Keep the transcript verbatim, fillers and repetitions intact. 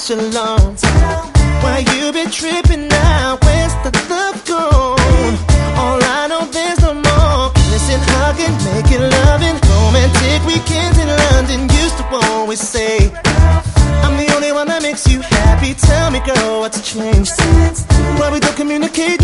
such a long time. Why you been tripping now? Where's the love gone? All I know there's no more kissing, hugging, making loving, romantic weekends in London. Used to always say I'm the only one that makes you happy. Tell me, girl, what's changed since? Why we don't communicate